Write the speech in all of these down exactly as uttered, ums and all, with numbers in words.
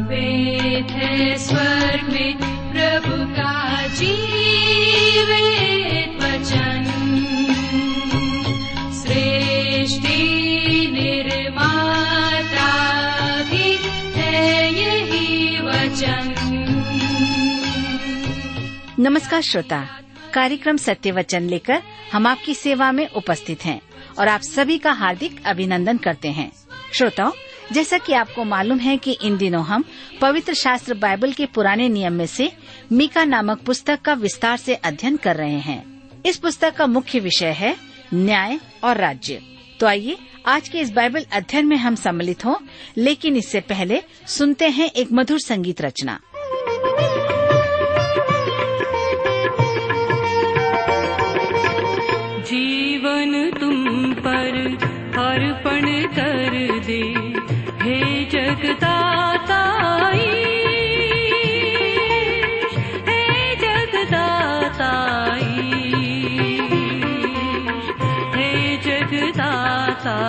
वेद है स्वर्ग में प्रभु का जीवित वचन, सृष्टि निर्माता भी है यही वचन। नमस्कार श्रोता, कार्यक्रम सत्य वचन लेकर हम आपकी सेवा में उपस्थित हैं और आप सभी का हार्दिक अभिनंदन करते हैं। श्रोताओं, जैसा कि आपको मालूम है कि इन दिनों हम पवित्र शास्त्र बाइबल के पुराने नियम में से मीका नामक पुस्तक का विस्तार से अध्ययन कर रहे हैं। इस पुस्तक का मुख्य विषय है न्याय और राज्य। तो आइए आज के इस बाइबल अध्ययन में हम सम्मिलित हों, लेकिन इससे पहले सुनते हैं एक मधुर संगीत रचना। जीवन तुम पर अर्पण कर दे, हे जगदाता ईश, हे जगदाता ईश, हे जगदाता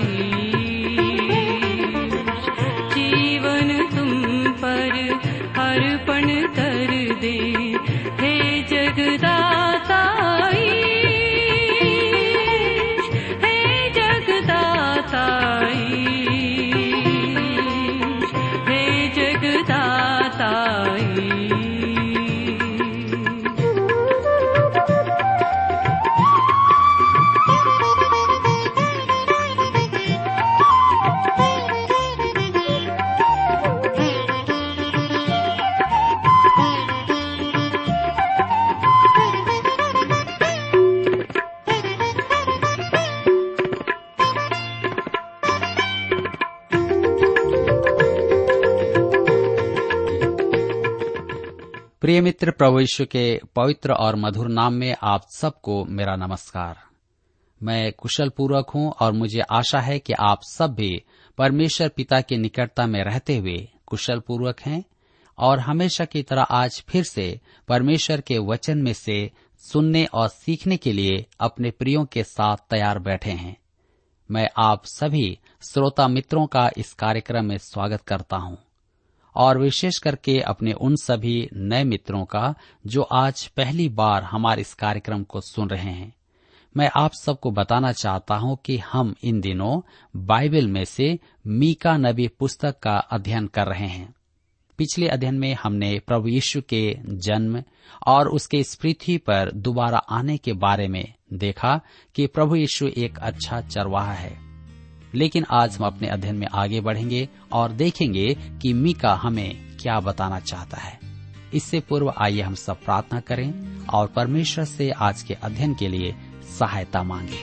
ईश। जीवन तुम पर अर्पण कर दे, हे जगदाता प्रिय मित्र, प्रभु यीशु के पवित्र और मधुर नाम में आप सबको मेरा नमस्कार। मैं कुशल पूर्वक हूँ और मुझे आशा है कि आप सब भी परमेश्वर पिता की निकटता में रहते हुए कुशल पूर्वक हैं और हमेशा की तरह आज फिर से परमेश्वर के वचन में से सुनने और सीखने के लिए अपने प्रियों के साथ तैयार बैठे हैं। मैं आप सभी श्रोता मित्रों का इस कार्यक्रम में स्वागत करता हूँ और विशेष करके अपने उन सभी नए मित्रों का जो आज पहली बार हमारे इस कार्यक्रम को सुन रहे हैं। मैं आप सबको बताना चाहता हूं कि हम इन दिनों बाइबल में से मीका नबी पुस्तक का अध्ययन कर रहे हैं। पिछले अध्ययन में हमने प्रभु यीशु के जन्म और उसके इस पृथ्वी पर दोबारा आने के बारे में देखा कि प्रभु यीशु एक अच्छा चरवाहा है। लेकिन आज हम अपने अध्ययन में आगे बढ़ेंगे और देखेंगे कि मीका हमें क्या बताना चाहता है। इससे पूर्व आइए हम सब प्रार्थना करें और परमेश्वर से आज के अध्ययन के लिए सहायता मांगें।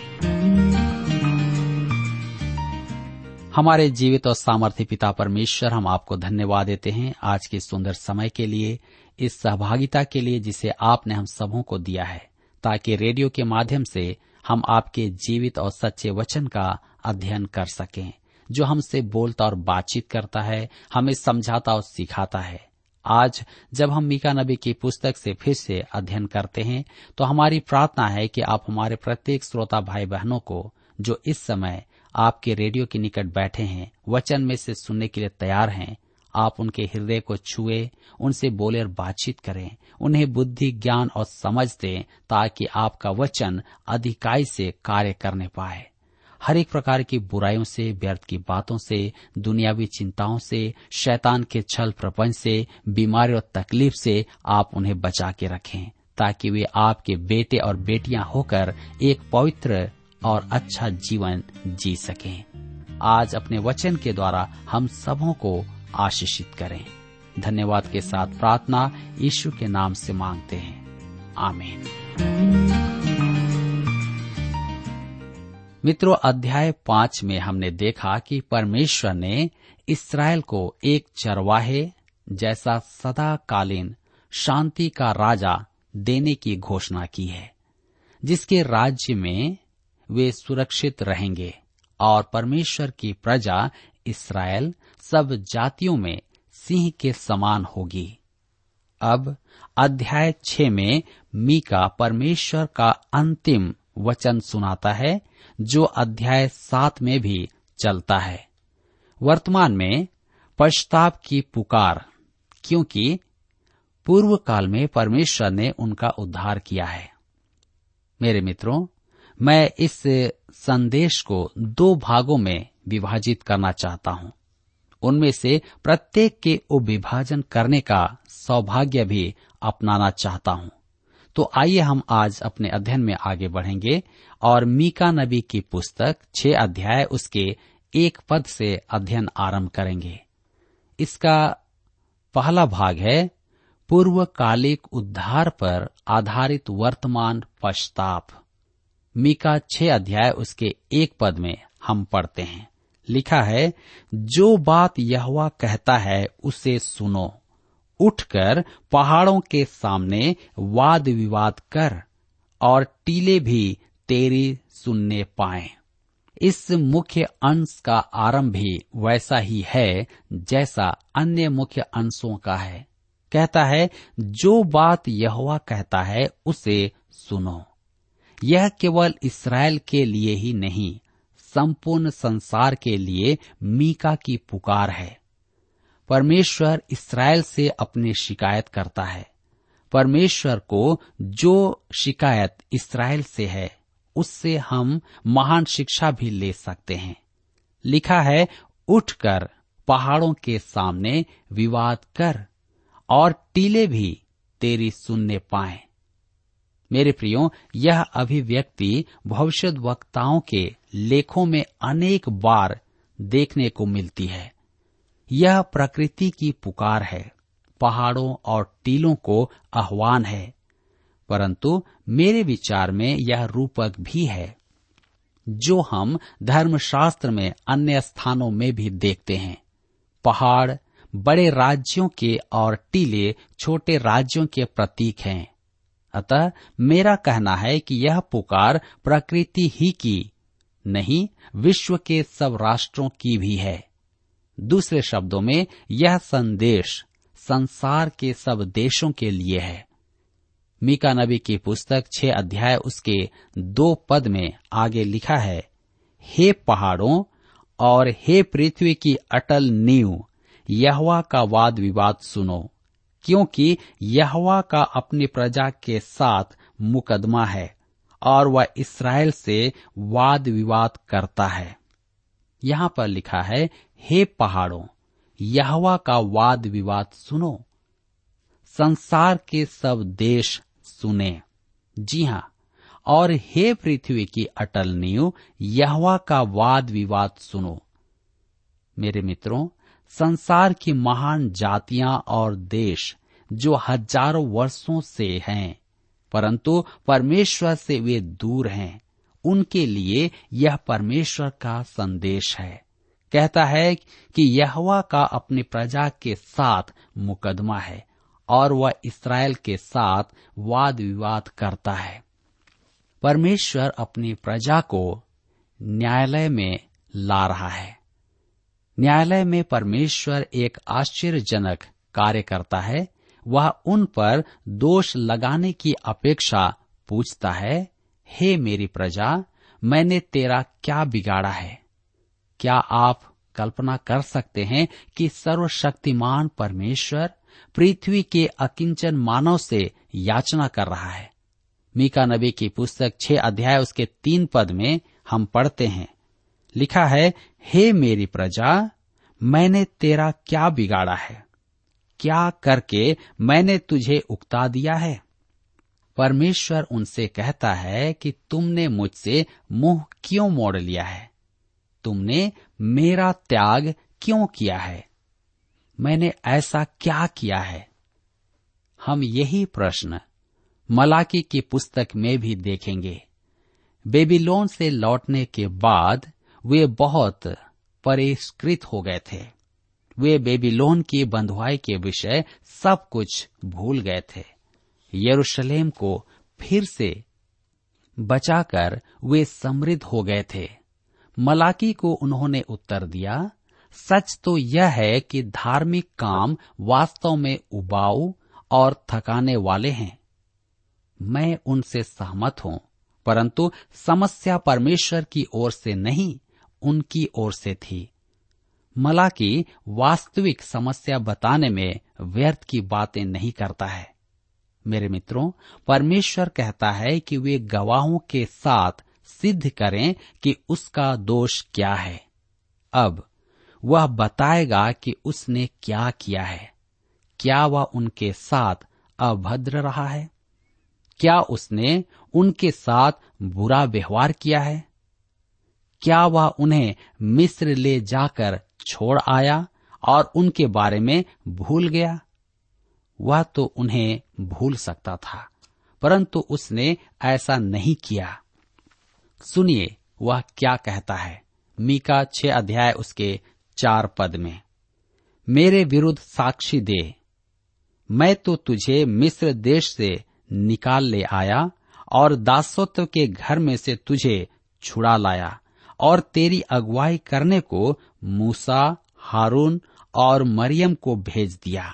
हमारे जीवित और सामर्थ्य पिता परमेश्वर, हम आपको धन्यवाद देते हैं आज के सुंदर समय के लिए, इस सहभागिता के लिए जिसे आपने हम सबों को दिया है, ताकि रेडियो के माध्यम से हम आपके जीवित और सच्चे वचन का अध्ययन कर सकें, जो हमसे बोलता और बातचीत करता है, हमें समझाता और सिखाता है। आज जब हम मीका नबी की पुस्तक से फिर से अध्ययन करते हैं, तो हमारी प्रार्थना है कि आप हमारे प्रत्येक श्रोता भाई बहनों को जो इस समय आपके रेडियो के निकट बैठे हैं, वचन में से सुनने के लिए तैयार हैं, आप उनके हृदय को छुए, उनसे बोले और बातचीत करें, उन्हें बुद्धि, ज्ञान और समझ दें, ताकि आपका वचन अधिकाई से कार्य करने पाए। हर एक प्रकार की बुराइयों से, व्यर्थ की बातों से, दुनियावी चिंताओं से, शैतान के छल प्रपंच से, बीमारी और तकलीफ से आप उन्हें बचा के रखें, ताकि वे आपके बेटे और बेटियां होकर एक पवित्र और अच्छा जीवन जी सकें। आज अपने वचन के द्वारा हम सबों को आशीषित करें। धन्यवाद के साथ प्रार्थना यीशु के नाम से मांगते हैं, आमीन। मित्रों, अध्याय पांच में हमने देखा कि परमेश्वर ने इस्राएल को एक चरवाहे जैसा सदाकालीन शांति का राजा देने की घोषणा की है, जिसके राज्य में वे सुरक्षित रहेंगे और परमेश्वर की प्रजा इस्राएल सब जातियों में सिंह के समान होगी। अब अध्याय छह में मीका परमेश्वर का अंतिम वचन सुनाता है, जो अध्याय सात में भी चलता है। वर्तमान में पश्चाताप की पुकार, क्योंकि पूर्व काल में परमेश्वर ने उनका उद्धार किया है। मेरे मित्रों, मैं इस संदेश को दो भागों में विभाजित करना चाहता हूं। उनमें से प्रत्येक के उपविभाजन करने का सौभाग्य भी अपनाना चाहता हूं। तो आइए हम आज अपने अध्ययन में आगे बढ़ेंगे और मीका नबी की पुस्तक छह अध्याय उसके एक पद से अध्ययन आरंभ करेंगे। इसका पहला भाग है पूर्वकालिक उद्धार पर आधारित वर्तमान पश्चाताप। मीका छह अध्याय उसके एक पद में हम पढ़ते हैं, लिखा है, जो बात यहोवा कहता है उसे सुनो, उठकर पहाड़ों के सामने वाद विवाद कर और टीले भी तेरी सुनने पाएं। इस मुख्य अंश का आरंभ भी वैसा ही है जैसा अन्य मुख्य अंशों का है। कहता है, जो बात यहोवा कहता है उसे सुनो। यह केवल इस्राएल के लिए ही नहीं, संपूर्ण संसार के लिए मीका की पुकार है। परमेश्वर इस्राएल से अपनी शिकायत करता है। परमेश्वर को जो शिकायत इस्राएल से है, उससे हम महान शिक्षा भी ले सकते हैं। लिखा है, उठकर पहाड़ों के सामने विवाद कर और टीले भी तेरी सुनने पाएं। मेरे प्रियो, यह अभिव्यक्ति भविष्यद्वक्ताओं के लेखों में अनेक बार देखने को मिलती है। यह प्रकृति की पुकार है, पहाड़ों और टीलों को आह्वान है, परंतु मेरे विचार में यह रूपक भी है जो हम धर्मशास्त्र में अन्य स्थानों में भी देखते हैं। पहाड़ बड़े राज्यों के और टीले छोटे राज्यों के प्रतीक हैं। अतः मेरा कहना है कि यह पुकार प्रकृति ही की नहीं, विश्व के सब राष्ट्रों की भी है। दूसरे शब्दों में, यह संदेश संसार के सब देशों के लिए है। मीका नबी की पुस्तक छह अध्याय उसके दो पद में आगे लिखा है, हे पहाड़ों और हे पृथ्वी की अटल नींव, यहोवा का वाद विवाद सुनो, क्योंकि यहोवा का अपनी प्रजा के साथ मुकदमा है और वह इस्राएल से वाद विवाद करता है। यहाँ पर लिखा है, हे पहाड़ों, यहोवा का वाद विवाद सुनो। संसार के सब देश सुने। जी हाँ, और हे पृथ्वी की अटल नींव, यहोवा का वाद विवाद सुनो। मेरे मित्रों, संसार की महान जातियां और देश जो हजारों वर्षों से हैं, परंतु परमेश्वर से वे दूर हैं, उनके लिए यह परमेश्वर का संदेश है। कहता है कि यहोवा का अपनी प्रजा के साथ मुकदमा है और वह इस्राएल के साथ वाद विवाद करता है। परमेश्वर अपनी प्रजा को न्यायालय में ला रहा है। न्यायालय में परमेश्वर एक आश्चर्यजनक कार्य करता है। वह उन पर दोष लगाने की अपेक्षा पूछता है, हे मेरी प्रजा, मैंने तेरा क्या बिगाड़ा है? क्या आप कल्पना कर सकते हैं कि सर्वशक्तिमान परमेश्वर पृथ्वी के अकिंचन मानव से याचना कर रहा है? मीका नबी की पुस्तक छह अध्याय उसके तीन पद में हम पढ़ते हैं, लिखा है, हे मेरी प्रजा, मैंने तेरा क्या बिगाड़ा है? क्या करके मैंने तुझे उकता दिया है? परमेश्वर उनसे कहता है कि तुमने मुझसे मुंह क्यों मोड़ लिया है? तुमने मेरा त्याग क्यों किया है? मैंने ऐसा क्या किया है? हम यही प्रश्न मलाकी की पुस्तक में भी देखेंगे। बेबीलोन से लौटने के बाद वे बहुत परिष्कृत हो गए थे। वे बेबीलोन की बंधुआई के विषय सब कुछ भूल गए थे। यरूशलेम को फिर से बचाकर वे समृद्ध हो गए थे। मलाकी को उन्होंने उत्तर दिया, सच तो यह है कि धार्मिक काम वास्तव में उबाऊ और थकाने वाले हैं। मैं उनसे सहमत हूं, परंतु समस्या परमेश्वर की ओर से नहीं, उनकी ओर से थी। मलाकी वास्तविक समस्या बताने में व्यर्थ की बातें नहीं करता है। मेरे मित्रों, परमेश्वर कहता है कि वे गवाहों के साथ सिद्ध करें कि उसका दोष क्या है। अब वह बताएगा कि उसने क्या किया है। क्या वह उनके साथ अभद्र रहा है? क्या उसने उनके साथ बुरा व्यवहार किया है? क्या वह उन्हें मिस्र ले जाकर छोड़ आया और उनके बारे में भूल गया? वह तो उन्हें भूल सकता था, परंतु उसने ऐसा नहीं किया। सुनिए वह क्या कहता है। मीका छह अध्याय उसके चार पद में, मेरे विरुद्ध साक्षी दे, मैं तो तुझे मिस्र देश से निकाल ले आया और दासत्व के घर में से तुझे छुड़ा लाया और तेरी अगुवाई करने को मूसा, हारून और मरियम को भेज दिया।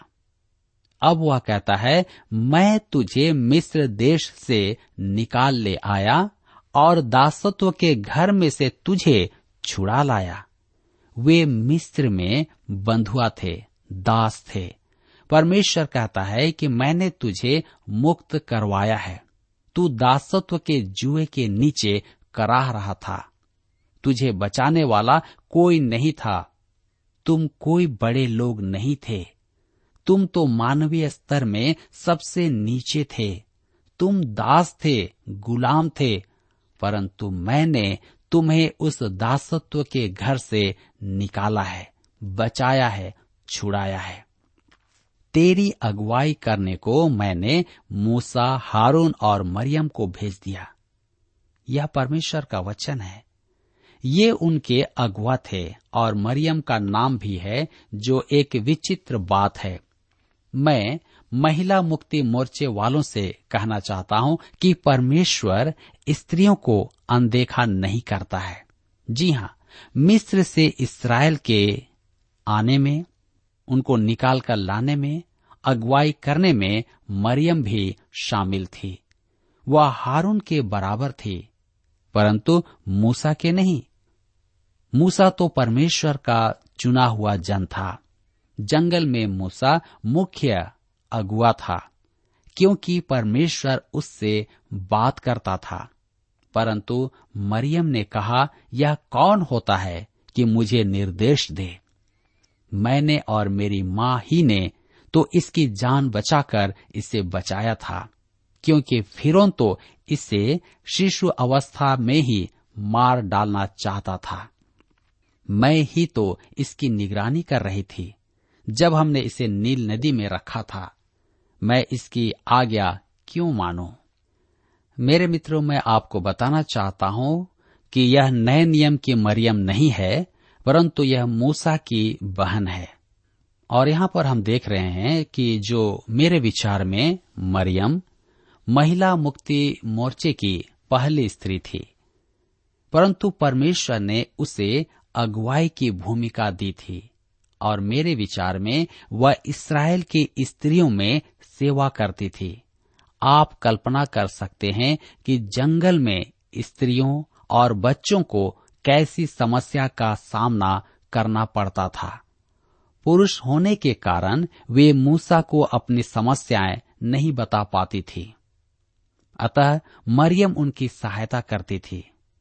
अब वह कहता है, मैं तुझे मिस्र देश से निकाल ले आया और दासत्व के घर में से तुझे छुड़ा लाया। वे मिस्र में बंधुआ थे, दास थे। परमेश्वर कहता है कि मैंने तुझे मुक्त करवाया है। तू दासत्व के जुए के नीचे कराह रहा था। तुझे बचाने वाला कोई नहीं था। तुम कोई बड़े लोग नहीं थे। तुम तो मानवीय स्तर में सबसे नीचे थे। तुम दास थे, गुलाम थे, परंतु मैंने तुम्हें उस दासत्व के घर से निकाला है, बचाया है, छुड़ाया है। तेरी अगुवाई करने को मैंने मूसा, हारून और मरियम को भेज दिया। यह परमेश्वर का वचन है। ये उनके अगुआ थे और मरियम का नाम भी है, जो एक विचित्र बात है। मैं महिला मुक्ति मोर्चे वालों से कहना चाहता हूं कि परमेश्वर स्त्रियों को अनदेखा नहीं करता है। जी हां, मिस्र से इस्राएल के आने में, उनको निकाल कर लाने में, अगुवाई करने में मरियम भी शामिल थी। वह हारून के बराबर थी, परंतु मूसा के नहीं। मूसा तो परमेश्वर का चुना हुआ जन था। जंगल में मूसा मुख्य अगुआ था, क्योंकि परमेश्वर उससे बात करता था। परंतु मरियम ने कहा, यह कौन होता है कि मुझे निर्देश दे? मैंने और मेरी माँ ही ने तो इसकी जान बचाकर इसे बचाया था, क्योंकि फिरौन तो इसे शिशु अवस्था में ही मार डालना चाहता था। मैं ही तो इसकी निगरानी कर रही थी जब हमने इसे नील नदी में रखा था। मैं इसकी आज्ञा क्यों मानूं? मेरे मित्रों, मैं आपको बताना चाहता हूं कि यह नए नियम की मरियम नहीं है, परंतु यह मूसा की बहन है। और यहाँ पर हम देख रहे हैं कि जो मेरे विचार में मरियम महिला मुक्ति मोर्चे की पहली स्त्री थी, परंतु परमेश्वर ने उसे अगुवाई की भूमिका दी थी और मेरे विचार में वह इस्राएल की स्त्रियों में सेवा करती थी। आप कल्पना कर सकते हैं कि जंगल में स्त्रियों और बच्चों को कैसी समस्या का सामना करना पड़ता था। पुरुष होने के कारण वे मूसा को अपनी समस्याएं नहीं बता पाती थी, अतः मरियम उनकी सहायता करती थी।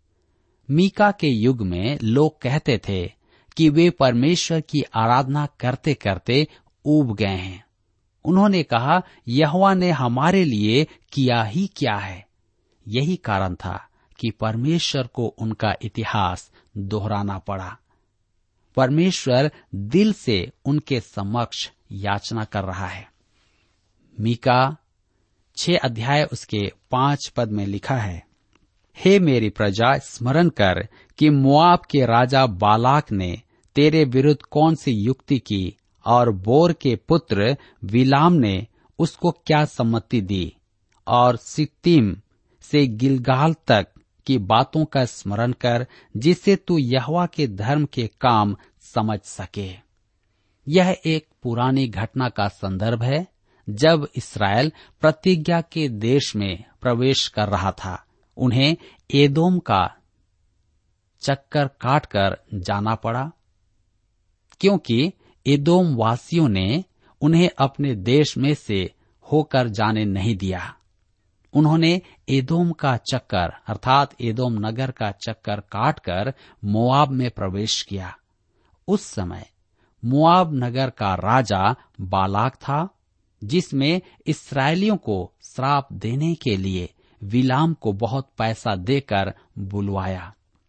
मीका के युग में लोग कहते थे कि वे परमेश्वर की आराधना करते करते ऊब गए हैं। उन्होंने कहा, यहोवा ने हमारे लिए किया ही क्या है। यही कारण था कि परमेश्वर को उनका इतिहास दोहराना पड़ा। परमेश्वर दिल से उनके समक्ष याचना कर रहा है। मीका छह अध्याय उसके पांच पद में लिखा है, हे मेरी प्रजा, स्मरण कर कि मोआब के राजा बालाक ने तेरे विरुद्ध कौन सी युक्ति की और बोर के पुत्र विलाम ने उसको क्या सम्मति दी, और सित्तीम से गिलगाल तक की बातों का स्मरण कर, जिससे तू यहोवा के धर्म के काम समझ सके। यह एक पुरानी घटना का संदर्भ है, जब इस्राएल प्रतिज्ञा के देश में प्रवेश कर रहा था। उन्हें एदोम का चक्कर काटकर जाना पड़ा। क्योंकि एदोम वासियों ने उन्हें अपने देश में से होकर जाने नहीं दिया। उन्होंने एदोम का चक्कर अर्थात एदोम नगर का चक्कर काटकर मोआब में प्रवेश किया। उस समय मोआब नगर का राजा बालाक था, जिसमें इस्राएलियों को श्राप देने के लिए बिलाम को बहुत पैसा देकर बुलवाया।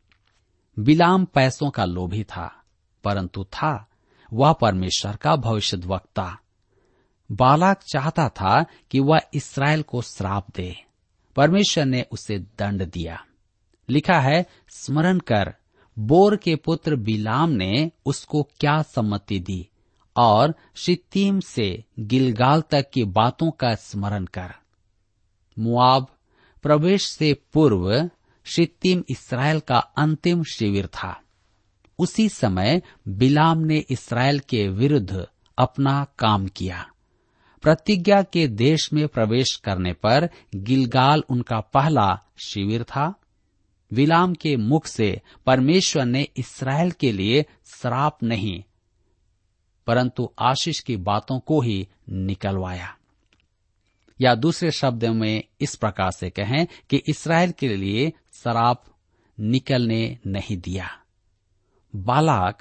बिलाम पैसों का लोभी था, परंतु था वह परमेश्वर का भविष्यद्वक्ता। बालाक चाहता था कि वह इस्राएल को श्राप दे। परमेश्वर ने उसे दंड दिया। लिखा है, स्मरण कर बोर के पुत्र बिलाम ने उसको क्या सम्मति दी, और शित्तीम से गिलगाल तक की बातों का स्मरण कर। मोआब प्रवेश से पूर्व शित्तीम इस्राएल का अंतिम शिविर था। उसी समय बिलाम ने इस्राएल के विरुद्ध अपना काम किया। प्रतिज्ञा के देश में प्रवेश करने पर गिलगाल उनका पहला शिविर था। बिलाम के मुख से परमेश्वर ने इस्राएल के लिए श्राप नहीं, परंतु आशीष की बातों को ही निकलवाया। या दूसरे शब्दों में इस प्रकार से कहें कि इस्राएल के लिए श्राप निकलने नहीं दिया। बालाक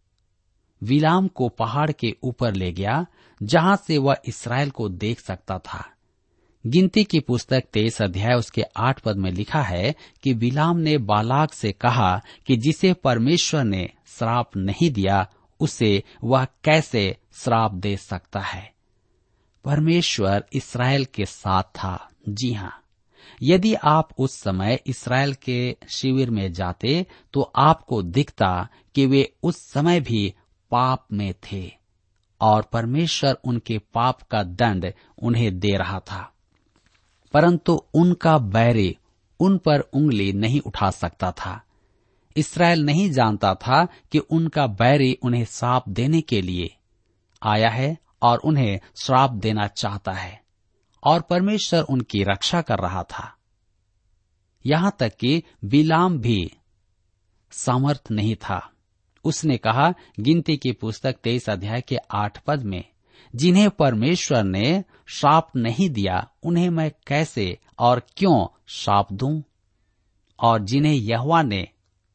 बिलाम को पहाड़ के ऊपर ले गया, जहां से वह इस्राएल को देख सकता था। गिनती की पुस्तक तेईस अध्याय उसके आठ पद में लिखा है कि बिलाम ने बालाक से कहा कि जिसे परमेश्वर ने श्राप नहीं दिया, उसे वह कैसे श्राप दे सकता है। परमेश्वर इस्राएल के साथ था। जी हाँ, यदि आप उस समय इस्राएल के शिविर में जाते तो आपको दिखता कि वे उस समय भी पाप में थे और परमेश्वर उनके पाप का दंड उन्हें दे रहा था, परंतु उनका बैरी उन पर उंगली नहीं उठा सकता था। इस्राएल नहीं जानता था कि उनका बैरी उन्हें श्राप देने के लिए आया है और उन्हें श्राप देना चाहता है, और परमेश्वर उनकी रक्षा कर रहा था। यहां तक कि बिलाम भी सामर्थ नहीं था। उसने कहा, गिनती की पुस्तक तेईस अध्याय के आठ पद में, जिन्हें परमेश्वर ने श्राप नहीं दिया, उन्हें मैं कैसे और क्यों श्राप दूं? और जिन्हें यहोवा ने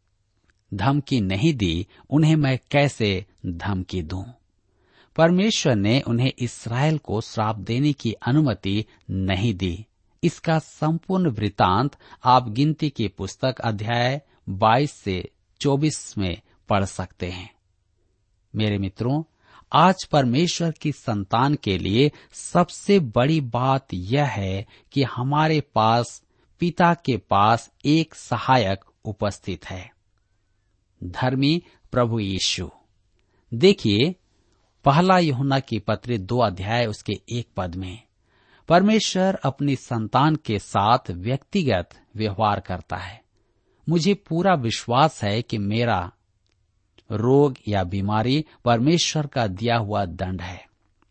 धमकी नहीं दी, उन्हें मैं कैसे धमकी दूं? परमेश्वर ने उन्हें इस्राएल को श्राप देने की अनुमति नहीं दी। इसका संपूर्ण वृतांत आप गिनती की पुस्तक अध्याय बाईस से चौबीस में पढ़ सकते हैं। मेरे मित्रों, आज परमेश्वर की संतान के लिए सबसे बड़ी बात यह है कि हमारे पास पिता के पास एक सहायक उपस्थित है, धर्मी प्रभु यीशु। देखिए, पहला यूहन्ना की पत्री दो अध्याय उसके एक पद में परमेश्वर अपनी संतान के साथ व्यक्तिगत व्यवहार करता है। मुझे पूरा विश्वास है कि मेरा रोग या बीमारी परमेश्वर का दिया हुआ दंड है,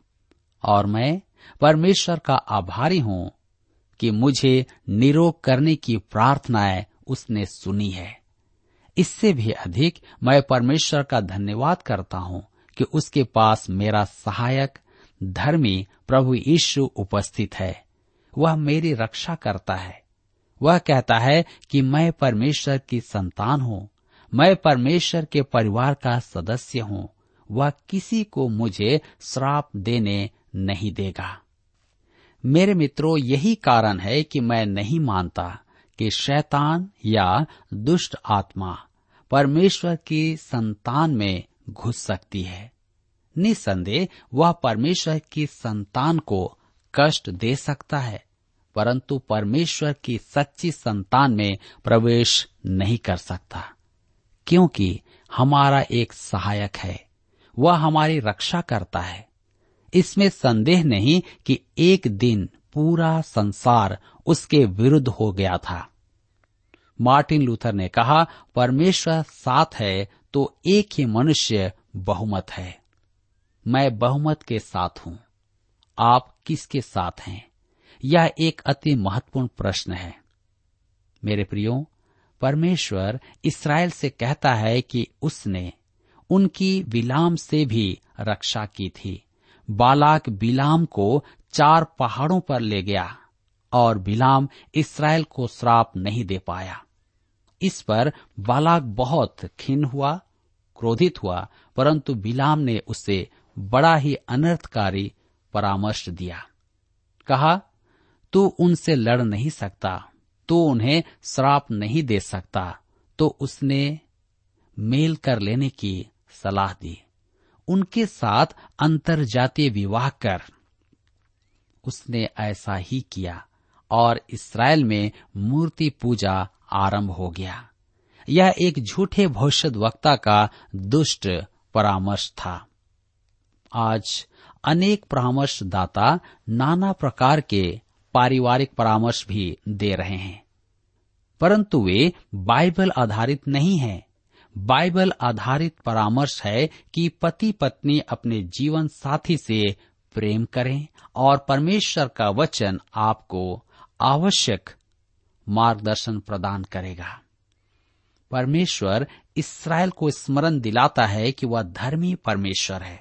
और मैं परमेश्वर का आभारी हूं कि मुझे निरोग करने की प्रार्थनाएं उसने सुनी है। इससे भी अधिक मैं परमेश्वर का धन्यवाद करता हूं कि उसके पास मेरा सहायक धर्मी प्रभु यीशु उपस्थित है। वह मेरी रक्षा करता है। वह कहता है कि मैं परमेश्वर की संतान हूं, मैं परमेश्वर के परिवार का सदस्य हूं। वह किसी को मुझे श्राप देने नहीं देगा। मेरे मित्रों, यही कारण है कि मैं नहीं मानता कि शैतान या दुष्ट आत्मा परमेश्वर की संतान में घुस सकती है। निसंदेह वह परमेश्वर की संतान को कष्ट दे सकता है, परंतु परमेश्वर की सच्ची संतान में प्रवेश नहीं कर सकता, क्योंकि हमारा एक सहायक है। वह हमारी रक्षा करता है। इसमें संदेह नहीं कि एक दिन पूरा संसार उसके विरुद्ध हो गया था। मार्टिन लूथर ने कहा, परमेश्वर साथ है तो एक ही मनुष्य बहुमत है। मैं बहुमत के साथ हूं। आप किसके साथ हैं? यह एक अति महत्वपूर्ण प्रश्न है। मेरे प्रियो, परमेश्वर इस्राएल से कहता है कि उसने उनकी बिलाम से भी रक्षा की थी। बालाक बिलाम को चार पहाड़ों पर ले गया और बिलाम इस्राएल को श्राप नहीं दे पाया। इस पर बालाक बहुत खिन्न हुआ, क्रोधित हुआ, परंतु बिलाम ने उसे बड़ा ही अनर्थकारी परामर्श दिया। कहा, तू उनसे लड़ नहीं सकता, तू उन्हें श्राप नहीं दे सकता। तो उसने मेल कर लेने की सलाह दी। उनके साथ अंतरजातीय विवाह कर उसने ऐसा ही किया और इस्राएल में मूर्ति पूजा आरंभ हो गया। यह एक झूठे भविष्यद्वक्ता का दुष्ट परामर्श था। आज अनेक परामर्शदाता नाना प्रकार के पारिवारिक परामर्श भी दे रहे हैं, परंतु वे बाइबल आधारित नहीं हैं। बाइबल आधारित परामर्श है कि पति पत्नी अपने जीवन साथी से प्रेम करें और परमेश्वर का वचन आपको आवश्यक मार्गदर्शन प्रदान करेगा। परमेश्वर इस्राएल को स्मरण दिलाता है कि वह धर्मी परमेश्वर है,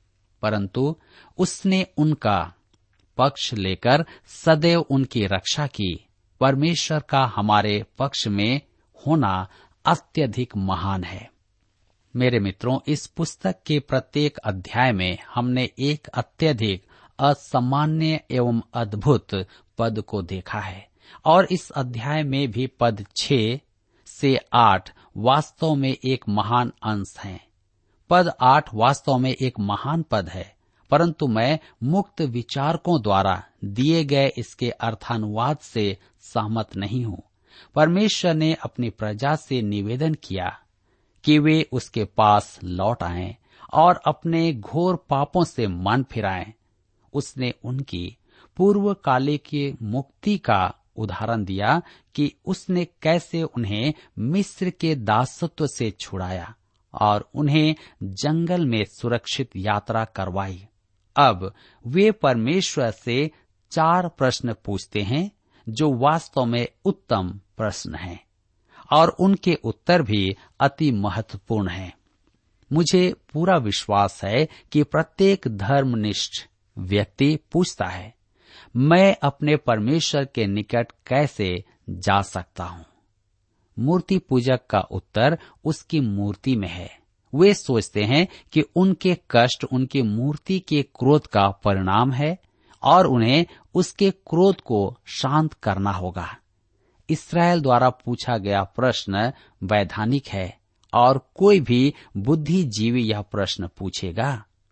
परंतु उसने उनका पक्ष लेकर सदैव उनकी रक्षा की। परमेश्वर का हमारे पक्ष में होना अत्यधिक महान है। मेरे मित्रों, इस पुस्तक के प्रत्येक अध्याय में हमने एक अत्यधिक असामान्य एवं अद्भुत पद को देखा है और इस अध्याय में भी पद छह से आठ वास्तव में एक महान अंश है। पद आठ वास्तव में एक महान पद है, परंतु मैं मुक्त विचारकों द्वारा दिए गए इसके अर्थानुवाद से सहमत नहीं हूँ। परमेश्वर ने अपनी प्रजा से निवेदन किया कि वे उसके पास लौट आएं और अपने घोर पापों से मन फिराएं। उसने उनकी पूर्वकाले की मुक्ति का उदाहरण दिया कि उसने कैसे उन्हें मिस्र के दासत्व से छुड़ाया और उन्हें जंगल में सुरक्षित यात्रा करवाई। अब वे परमेश्वर से चार प्रश्न पूछते हैं जो वास्तव में उत्तम प्रश्न हैं और उनके उत्तर भी अति महत्वपूर्ण हैं। मुझे पूरा विश्वास है कि प्रत्येक धर्मनिष्ठ व्यक्ति पूछता है, मैं अपने परमेश्वर के निकट कैसे जा सकता हूँ? मूर्ति पूजक का उत्तर उसकी मूर्ति में है। वे सोचते हैं कि उनके कष्ट उनकी मूर्ति के क्रोध का परिणाम है और उन्हें उसके क्रोध को शांत करना होगा। इस्राएल द्वारा पूछा गया प्रश्न वैधानिक है और कोई भी बुद्धिजीवी यह प्रश्न पूछेगा।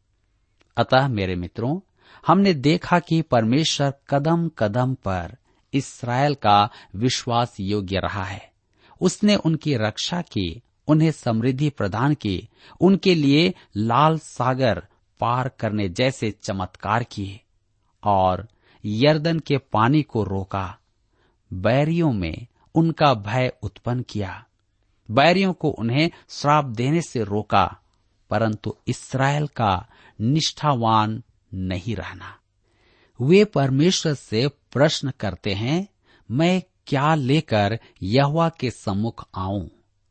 अतः मेरे मित्रों, हमने देखा कि परमेश्वर कदम कदम पर इस्राएल का विश्वास योग्य रहा है। उसने उनकी रक्षा की, उन्हें समृद्धि प्रदान की, उनके लिए लाल सागर पार करने जैसे चमत्कार किए और यर्दन के पानी को रोका। बैरियों में उनका भय उत्पन्न किया, बैरियों को उन्हें श्राप देने से रोका, परंतु इस्राएल का निष्ठावान नहीं रहना। वे परमेश्वर से प्रश्न करते हैं, मैं क्या लेकर यहोवा के सम्मुख आऊं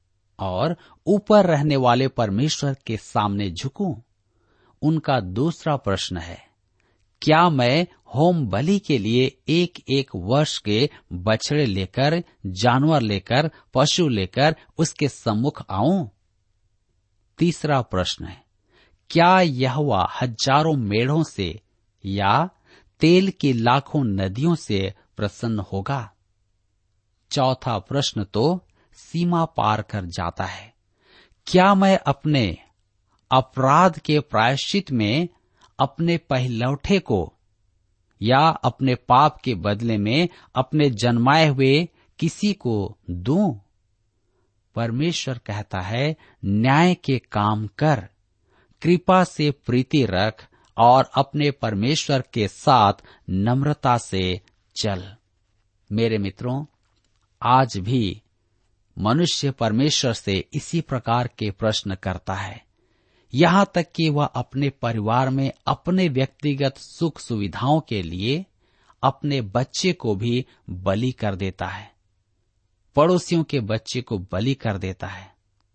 और ऊपर रहने वाले परमेश्वर के सामने झुकूं? उनका दूसरा प्रश्न है, क्या मैं होम बलि के लिए एक एक वर्ष के बछड़े लेकर, जानवर लेकर, पशु लेकर उसके सम्मुख आऊं? तीसरा प्रश्न है, क्या यहोवा हजारों मेढ़ों से या तेल की लाखों नदियों से प्रसन्न होगा? चौथा प्रश्न तो सीमा पार कर जाता है, क्या मैं अपने अपराध के प्रायश्चित में अपने पहलौठे को या अपने पाप के बदले में अपने जन्माए हुए किसी को दूं? परमेश्वर कहता है, न्याय के काम कर, कृपा से प्रीति रख और अपने परमेश्वर के साथ नम्रता से चल। मेरे मित्रों, आज भी मनुष्य परमेश्वर से इसी प्रकार के प्रश्न करता है, यहाँ तक कि वह अपने परिवार में अपने व्यक्तिगत सुख सुविधाओं के लिए अपने बच्चे को भी बलि कर देता है, पड़ोसियों के बच्चे को बलि कर देता है।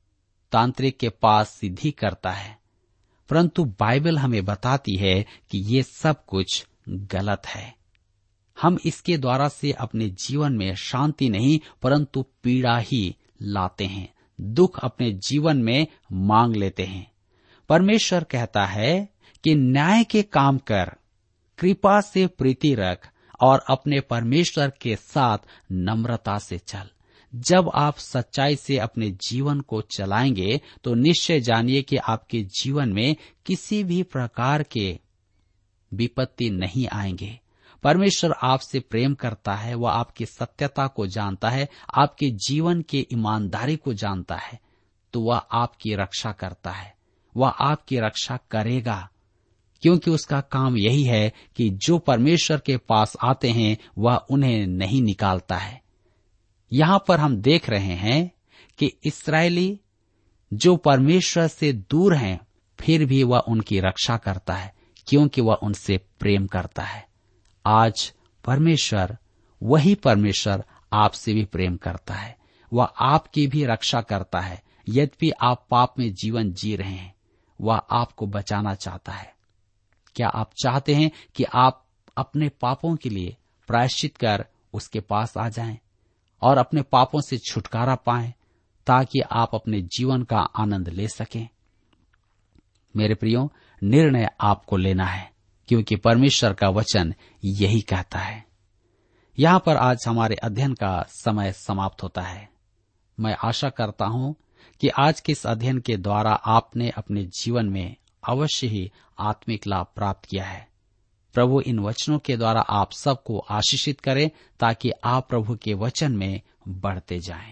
तांत्रिक के पास सिद्धि करता है, परंतु बाइबल हमें बताती है कि ये सब कुछ गलत है। हम इसके द्वारा से अपने जीवन में शांति नहीं परंतु पीड़ा ही लाते हैं, दुख अपने जीवन में मांग लेते हैं। परमेश्वर कहता है कि न्याय के काम कर, कृपा से प्रीति रख और अपने परमेश्वर के साथ नम्रता से चल। जब आप सच्चाई से अपने जीवन को चलाएंगे तो निश्चय जानिए कि आपके जीवन में किसी भी प्रकार के विपत्ति नहीं आएंगे। परमेश्वर आपसे प्रेम करता है, वह आपकी सत्यता को जानता है, आपके जीवन की ईमानदारी को जानता है, तो वह आपकी रक्षा करता है, वह आपकी रक्षा करेगा, क्योंकि उसका काम यही है कि जो परमेश्वर के पास आते हैं वह उन्हें नहीं निकालता है। यहाँ पर हम देख रहे हैं कि इस्राएली जो परमेश्वर से दूर हैं, फिर भी वह उनकी रक्षा करता है, क्योंकि वह उनसे प्रेम करता है। आज परमेश्वर, वही परमेश्वर आपसे भी प्रेम करता है, वह आपकी भी रक्षा करता है। यद्यपि आप पाप में जीवन जी रहे हैं, वह आपको बचाना चाहता है। क्या आप चाहते हैं कि आप अपने पापों के लिए प्रायश्चित कर उसके पास आ जाएं और अपने पापों से छुटकारा पाएं, ताकि आप अपने जीवन का आनंद ले सकें? मेरे प्रियो, निर्णय आपको लेना है, क्योंकि परमेश्वर का वचन यही कहता है। यहाँ पर आज हमारे अध्ययन का समय समाप्त होता है। मैं आशा करता हूँ कि आज के इस अध्ययन के द्वारा आपने अपने जीवन में अवश्य ही आत्मिक लाभ प्राप्त किया है। प्रभु इन वचनों के द्वारा आप सबको आशीषित करे, ताकि आप प्रभु के वचन में बढ़ते जाएं।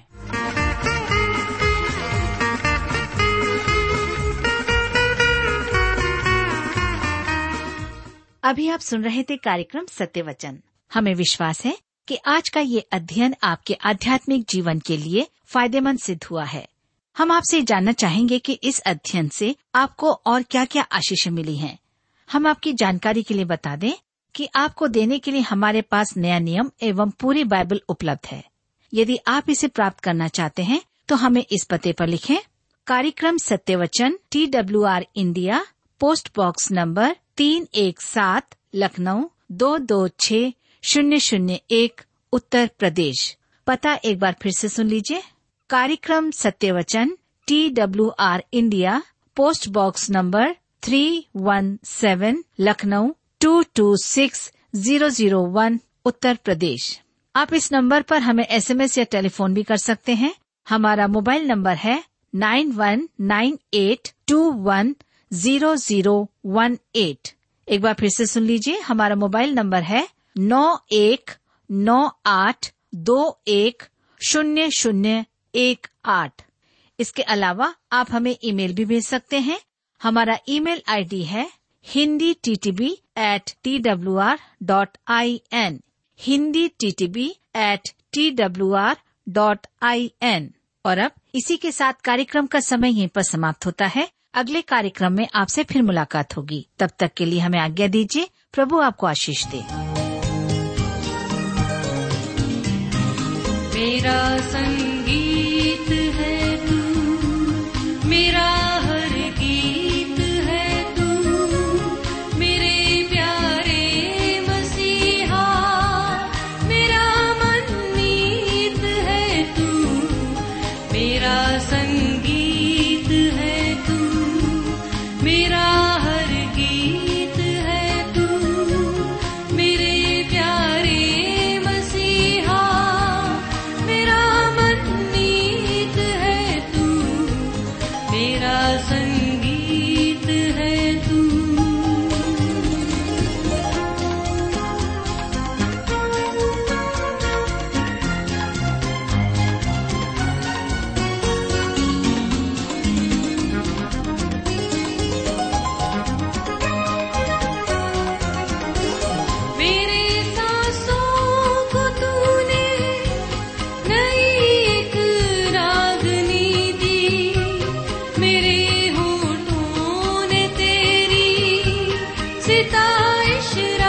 अभी आप सुन रहे थे कार्यक्रम सत्य वचन। हमें विश्वास है कि आज का ये अध्ययन आपके आध्यात्मिक जीवन के लिए फायदेमंद सिद्ध हुआ है। हम आपसे जानना चाहेंगे कि इस अध्ययन से आपको और क्या क्या आशीष मिली हैं। हम आपकी जानकारी के लिए बता दें कि आपको देने के लिए हमारे पास नया नियम एवं पूरी बाइबल उपलब्ध है। यदि आप इसे प्राप्त करना चाहते हैं तो हमें इस पते पर लिखें। कार्यक्रम सत्य वचन, T W R India, post box number तीन एक सात, लखनऊ दो दो छः शून्य शून्य एक, उत्तर प्रदेश। पता एक बार फिर से सुन लीजिए। कार्यक्रम सत्य वचन, T W R India, post box number three one seven, Lucknow two two six zero zero one, Uttar Pradesh. आप इस नंबर पर हमें एसएमएस या टेलीफोन भी कर सकते हैं। हमारा मोबाइल नंबर है nine one nine eight two one zero zero one eight. एक बार फिर से सुन लीजिए। हमारा मोबाइल नंबर है नौ एक नौ आठ दो एक शून्य शून्य एक आठ। इसके अलावा आप हमें ईमेल भी भेज सकते हैं। हमारा ईमेल आईडी है Hindi T T B at T W R dot I N, Hindi T T B at T W R dot I N. और अब इसी के साथ कार्यक्रम का समय यहीं पर समाप्त होता है। अगले कार्यक्रम में आपसे फिर मुलाकात होगी। तब तक के लिए हमें आज्ञा दीजिए। प्रभु आपको आशीष दे। मेरा संगीत है तू, मेरा हर गीत है तू, मेरे प्यारे मसीहा, मेरा मनमीत है तू, मेरा संगीत है तू, मेरा हर गीत है तू, मेरे प्यारे मसीहा, मेरा मनमीत है तू, मेरा संगीत है तू। मेरे सांसों को तूने नई एक रागनी दी, मेरे होठों ने तेरी सिताइश